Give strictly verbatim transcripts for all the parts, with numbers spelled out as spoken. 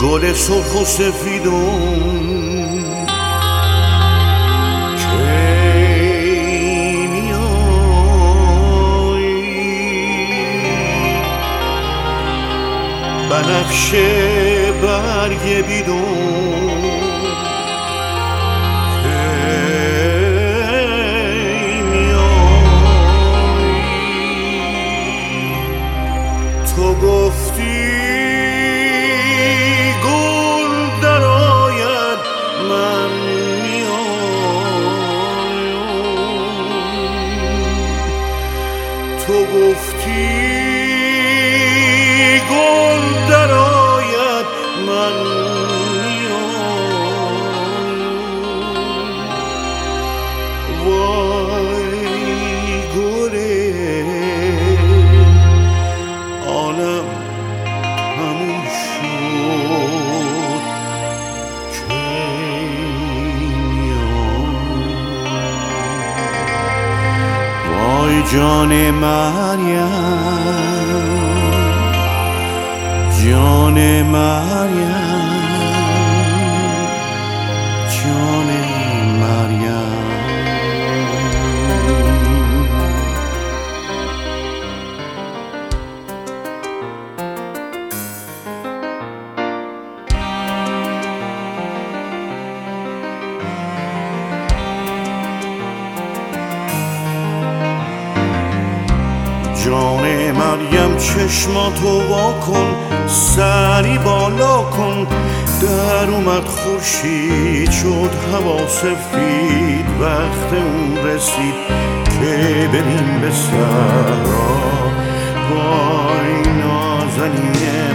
گل سرخ و سفیدم کی میایی بنفشه برگ بیدون کی میایی تو گفتی تو گفتی گل در آید من میام وای گل عالم همون شد کی میام وای جان مریم جان مریم جان مریم جان مریم چشماتو وا کن سری بالا کن در اومد خورشید شد هوا سفید وقت اون رسید که بریم به صحرا وای نازنین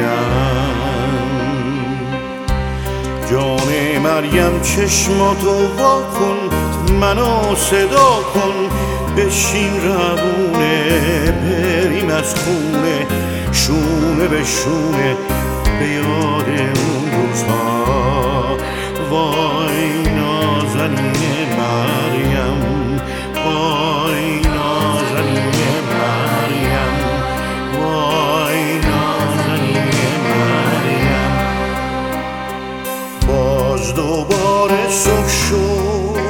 مریم جان مریم چشماتو وا کن منو صدا کن بشین روونه بریم از خونه شونه به شونه به یاد اون روزها وای نازنین مریم وای نازنین مریم وای نازنین مریم باز دوباره صبح شد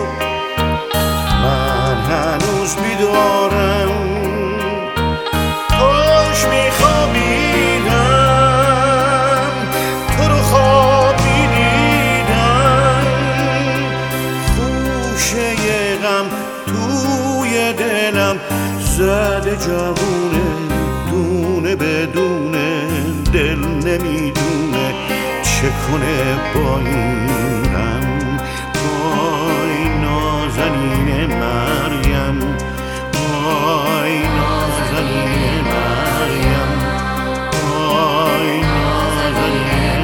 من هنوز بیدارم کاش میخوابیدم تو رو خواب میدیدم خوشه غم توی دلم زده جوونه دونه بدونه دل نمیدونه چه کنه با این غم وای نازنین مریم وای نازنین مریم وای نازنین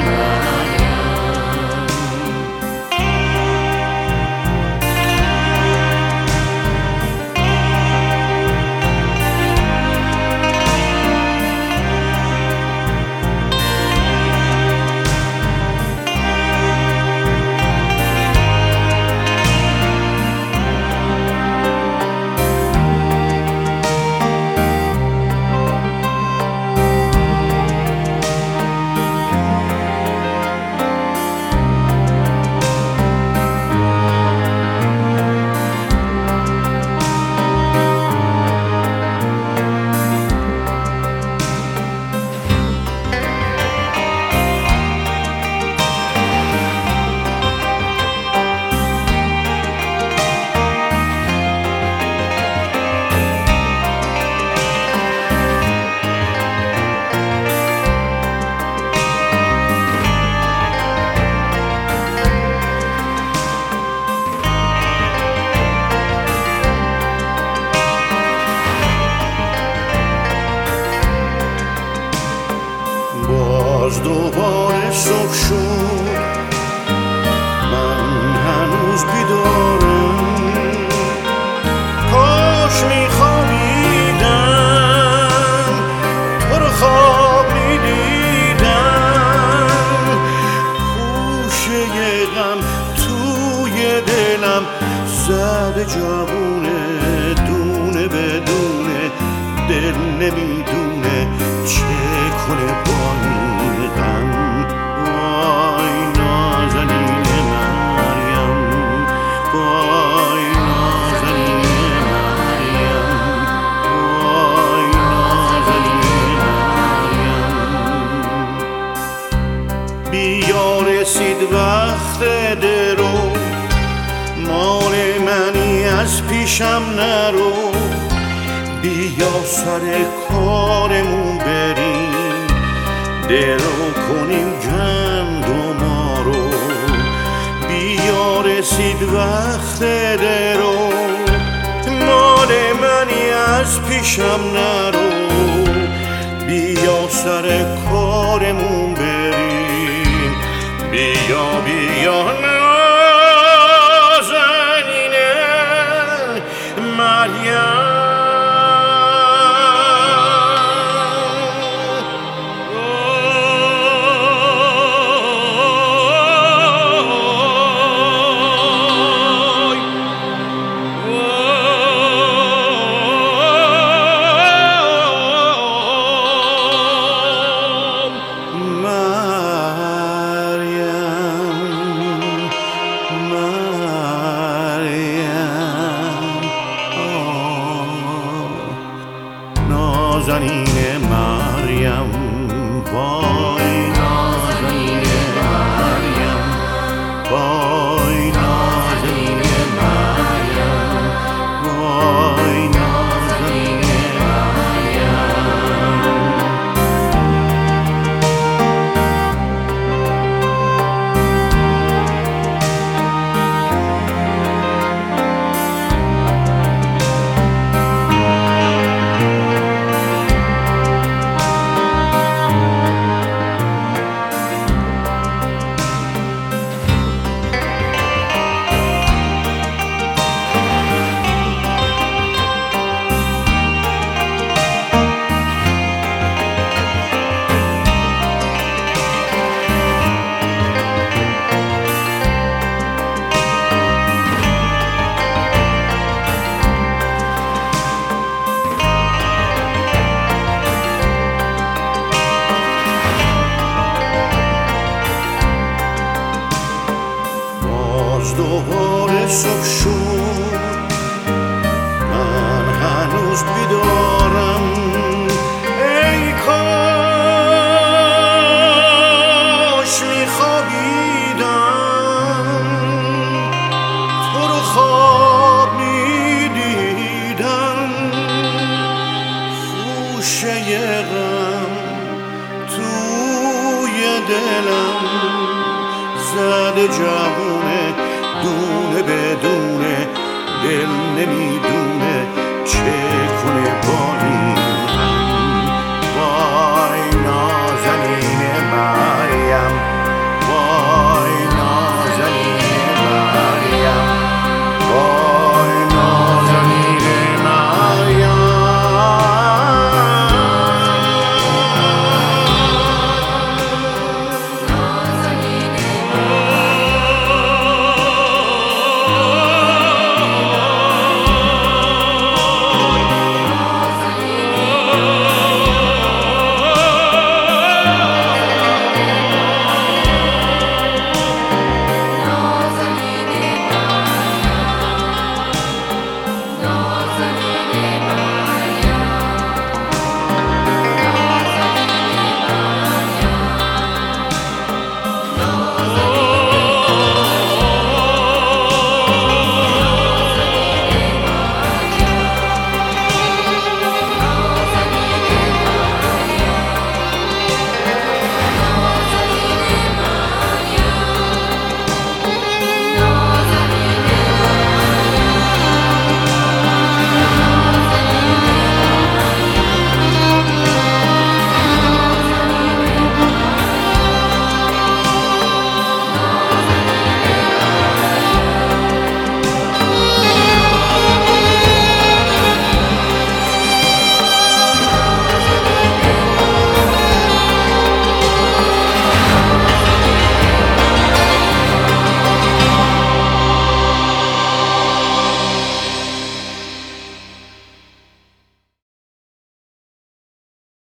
باز دوباره صبح شد من هنوز بیدارم کاش میخوابیدم تو رو خواب میدیدم خوشه غم توی دلم زده جوونه دونه بدونه دل نمیدونه چه کنه با این غم رسید وقت درو، مال منی از پیشم نرو. بیا سر کارمون بریم، درو کنیم گندما رو. بیا رسید وقت درو، مال منی از پیشم نرو. بیا سر کارمون بریم، بیا بیا نازنینه مریم. نازنین مریم، وای نازنین مریم، وای نازنین مریم، وای نازنین دوباره صبح شد، من هنوز بیدارم. ای کاش میخوابیدم، تو رو خواب میدیدم. خوشه غم توی دلم زده جوونه، دونه بدونه، دل نمیدونه چه کنه با این